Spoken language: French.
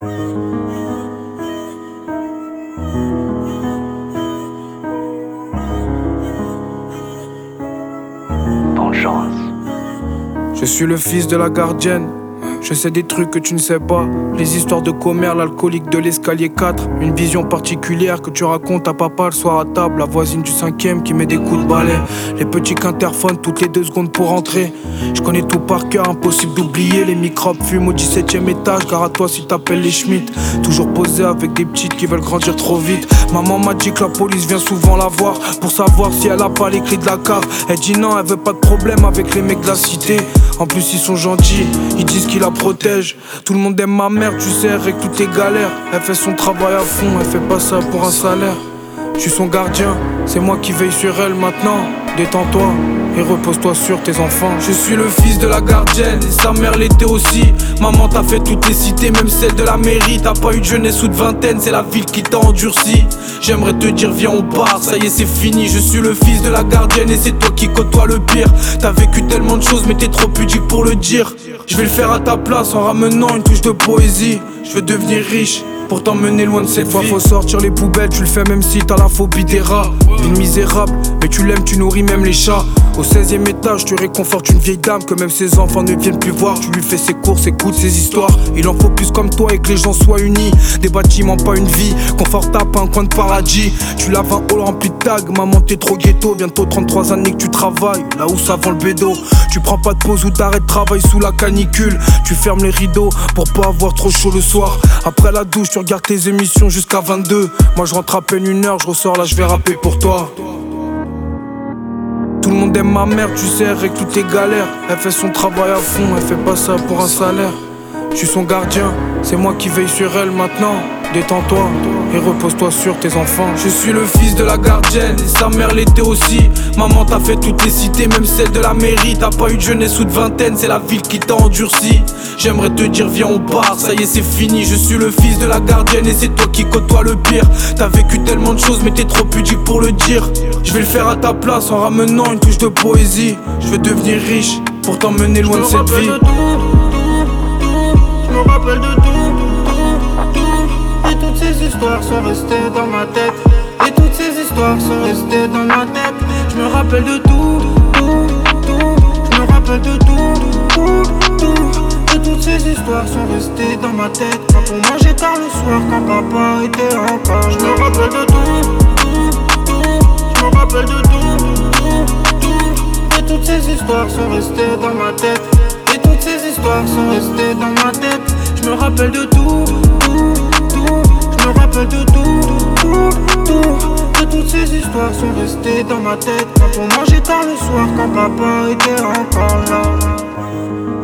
Bonne chance. Je suis le fils de la gardienne. Je sais des trucs que tu ne sais pas. Les histoires de commère, l'alcoolique de l'escalier 4. Une vision particulière que tu racontes à papa le soir à table. La voisine du 5ème qui met des coups de balai. Les petits qu'interphonent toutes les 2 secondes pour entrer. Je connais tout par cœur, impossible d'oublier. Les microbes fument au 17ème étage. Gare à toi si t'appelles les Schmitt. Toujours posé avec des petites qui veulent grandir trop vite. Maman m'a dit que la police vient souvent la voir pour savoir si elle a pas les clés de la cave. Elle dit non, elle veut pas de problème avec les mecs de la cité. En plus ils sont gentils, ils disent qu'ils la protègent. Tout le monde aime ma mère, tu sais, avec toutes tes galères. Elle fait son travail à fond, elle fait pas ça pour un salaire. Je suis son gardien, c'est moi qui veille sur elle maintenant. Détends-toi et repose-toi sur tes enfants. Je suis le fils de la gardienne et sa mère l'était aussi. Maman t'a fait toutes les cités, même celle de la mairie. T'as pas eu de jeunesse ou de vingtaine, c'est la ville qui t'a endurci. J'aimerais te dire viens au bar, ça y est c'est fini. Je suis le fils de la gardienne et c'est toi qui côtoie le pire. T'as vécu tellement de choses mais t'es trop pudique pour le dire. Je vais le faire à ta place en ramenant une touche de poésie. Je veux devenir riche pour t'emmener loin de cette fois. Faut sortir les poubelles, tu le fais même si t'as la phobie des rats. Ville misérable, mais tu l'aimes, tu nourris même les chats. Au 16ème étage, tu réconfortes une vieille dame que même ses enfants ne viennent plus voir. Tu lui fais ses courses, écoute ses histoires. Il en faut plus comme toi et que les gens soient unis. Des bâtiments, pas une vie, confortable, pas un coin de paradis. Tu laves un hall rempli de tags, maman t'es trop ghetto. Bientôt 33 années que tu travailles, là où ça vend le bédo. Tu prends pas de pause ou t'arrêtes de travail sous la canicule. Tu fermes les rideaux pour pas avoir trop chaud le soir. Après la douche, tu regardes tes émissions jusqu'à 22. Moi je rentre à peine 1 heure, je ressors là, je vais rapper pour toi. Tout le monde aime ma mère, tu sais, avec toutes tes galères. Elle fait son travail à fond, elle fait pas ça pour un salaire. Je suis son gardien, c'est moi qui veille sur elle maintenant. Détends-toi et repose-toi sur tes enfants. Je suis le fils de la gardienne et sa mère l'était aussi. Maman t'a fait toutes les cités, même celle de la mairie. T'as pas eu de jeunesse ou de vingtaine, c'est la ville qui t'a endurci. J'aimerais te dire viens au bar, ça y est c'est fini. Je suis le fils de la gardienne et c'est toi qui côtoie le pire. T'as vécu tellement de choses mais t'es trop pudique pour le dire. Je vais le faire à ta place en ramenant une touche de poésie. Je veux devenir riche pour t'emmener loin de cette vie. Je me rappelle de tout. Et toutes ces histoires sont restées dans ma tête. Et toutes ces histoires sont restées dans ma tête. Je me rappelle de tout. Je me rappelle de tout. Et toutes ces histoires sont restées dans ma tête. Quand on mangeait tard le soir, quand papa était encore. Je me rappelle de tout. Je me rappelle de tout. Et toutes ces histoires sont restées dans ma tête. Et toutes ces histoires sont restées dans ma tête. Je me rappelle de tout. Je me rappelle de tout. Et toutes ces histoires sont restées dans ma tête. Quand on mangeait tard le soir, quand papa était encore là.